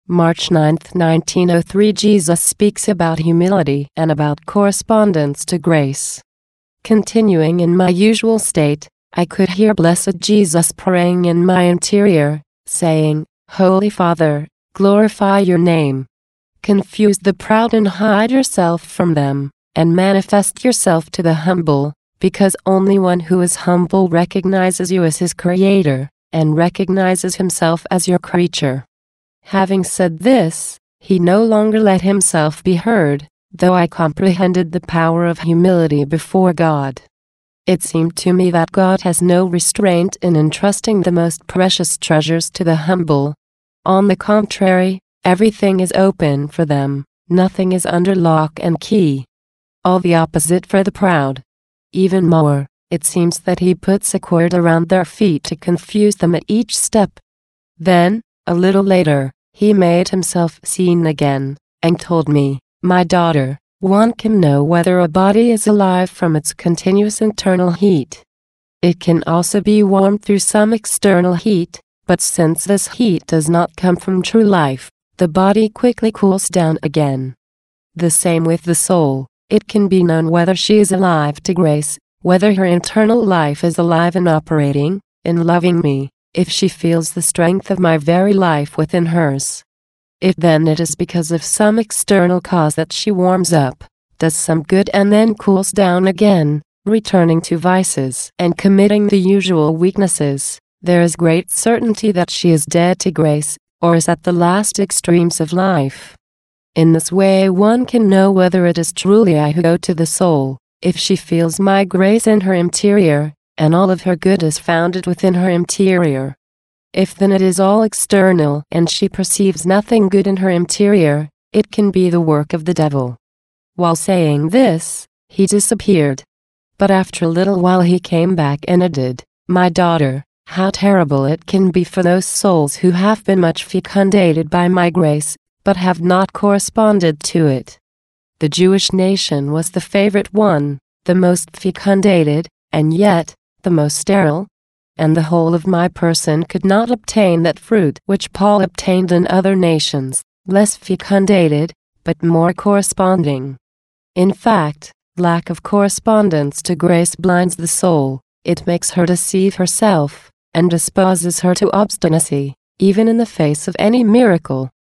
March 9, 1903. Jesus speaks about humility and about correspondence to grace. Continuing in my usual state, I could hear Blessed Jesus praying in my interior, saying, "Holy Father, glorify your name. Confuse the proud and hide yourself from them, and manifest yourself to the humble, because only one who is humble recognizes you as his creator, and recognizes himself as your creature." Having said this, he no longer let himself be heard, though I comprehended the power of humility before God. It seemed to me that God has no restraint in entrusting the most precious treasures to the humble. On the contrary, everything is open for them, nothing is under lock and key. All the opposite for the proud. Even more, it seems that he puts a cord around their feet to confuse them at each step. Then, a little later, he made himself seen again, and told me, "My daughter, one can know whether a body is alive from its continuous internal heat. It can also be warmed through some external heat, but since this heat does not come from true life, the body quickly cools down again. The same with the soul, it can be known whether she is alive to grace, whether her internal life is alive and operating, in loving me, if she feels the strength of my very life within hers. If then it is because of some external cause that she warms up, does some good and then cools down again, returning to vices and committing the usual weaknesses, there is great certainty that she is dead to grace, or is at the last extremes of life. In this way one can know whether it is truly I who go to the soul, if she feels my grace in her interior, and all of her good is founded within her interior. If then it is all external and she perceives nothing good in her interior, it can be the work of the devil." While saying this, he disappeared. But after a little while he came back and added, "My daughter, how terrible it can be for those souls who have been much fecundated by my grace, but have not corresponded to it." The Jewish nation was the favorite one, the most fecundated, and yet, the most sterile, and the whole of my person could not obtain that fruit which Paul obtained in other nations, less fecundated, but more corresponding. In fact, lack of correspondence to grace blinds the soul, it makes her deceive herself, and disposes her to obstinacy, even in the face of any miracle.